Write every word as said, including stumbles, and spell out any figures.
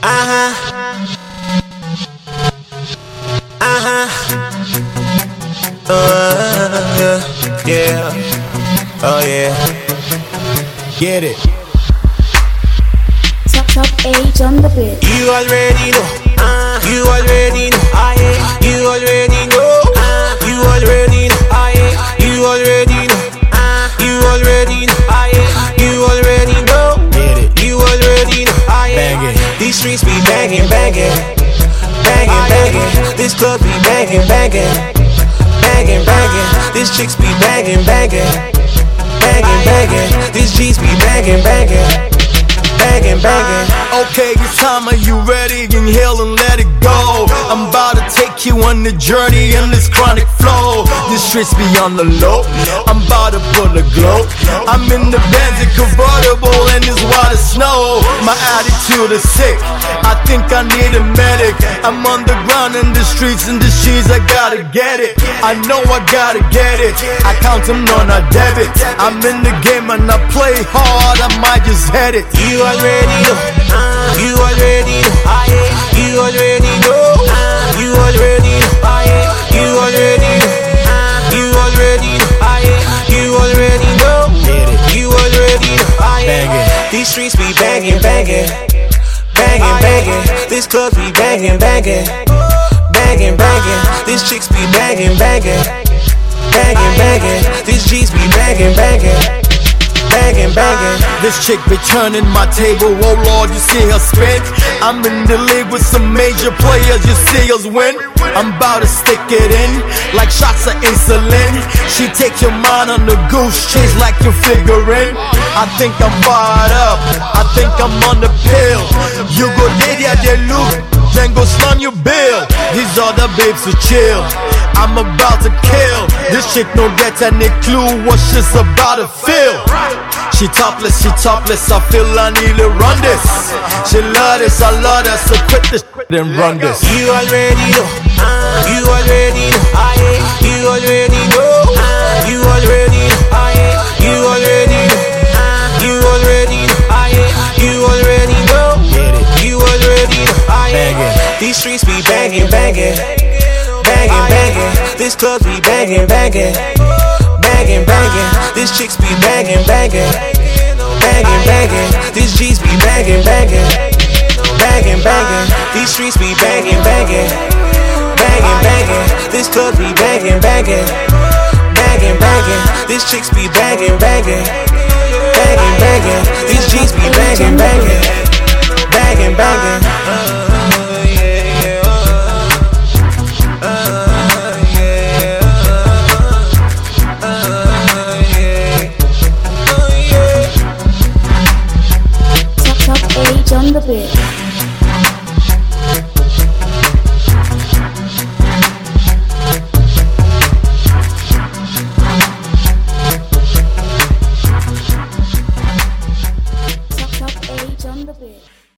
Uh-huh. Uh-huh. Uh, yeah. Oh yeah. Get it. Top top age on the beat. You already know. Uh, you already know. Ah, yeah. You already know. Uh, you already know. Ah, yeah. You already know. Uh, you already know. Ah, yeah. You already know. Get it. You already know. Ah, yeah. Bang it. These streets be banging, banging, banging, banging. This club be banging, banging, banging, banging. This chicks be banging, banging, banging, banging. These G's be banging, banging, banging, banging. Okay, it's time, are you ready? Inhale and let it go. I'm about to take you on the journey in this chronic flow. This streets be on the low, I'm about to pull a glow. I'm in the Benz convertible and it's white as snow. My attitude is sick, I think I need a medic. I'm on the ground in the streets and the sheets, I gotta get it. I know I gotta get it, I count them on a debit. I'm in the game and I play hard, I might just head it. You already know, uh, you already know, ah, yeah. You already know, uh, you already know, ah, yeah. You already know, uh, you already know, ah, yeah. You already know, get it. You already know, ah, yeah. Bangin'. These streets be banging, banging, banging, banging. This club be banging, banging, banging, banging. These chicks be banging, banging, banging, banging. These G's be banging, banging, banging, banging. This chick be turning my table, oh Lord, you see her spin. I'm in the league with some major players, you see us win. I'm about to stick it in, like shots of insulin. She takes your mind on the goose chase like you're figuring. I think I'm fired up, I think I'm on the pill. You go lady at the loop, then go slum your bill. These other babes so chill, I'm about to kill. This chick don't get any clue what she's about to feel. She topless, she topless, I feel I need to run this. She love this, I love that, so quit this then run this. You already know, uh, you already know, ah, yeah. You already know, uh, you already know, ah, yeah. You already know, uh, you already know, ah, yeah. You already know, get it. You already know, ah, yeah. Bangin'. These streets be banging, banging, banging, banging. This club be banging, banging, banging, banging. These chicks be banging, banging, banging, banging. These G's be banging, banging, banging, banging. These streets be banging, banging, banging, banging. This club be banging, banging, banging, banging. These chicks be banging, banging, banging, banging. These G's be banging, banging, banging, banging. Top top age on the beat.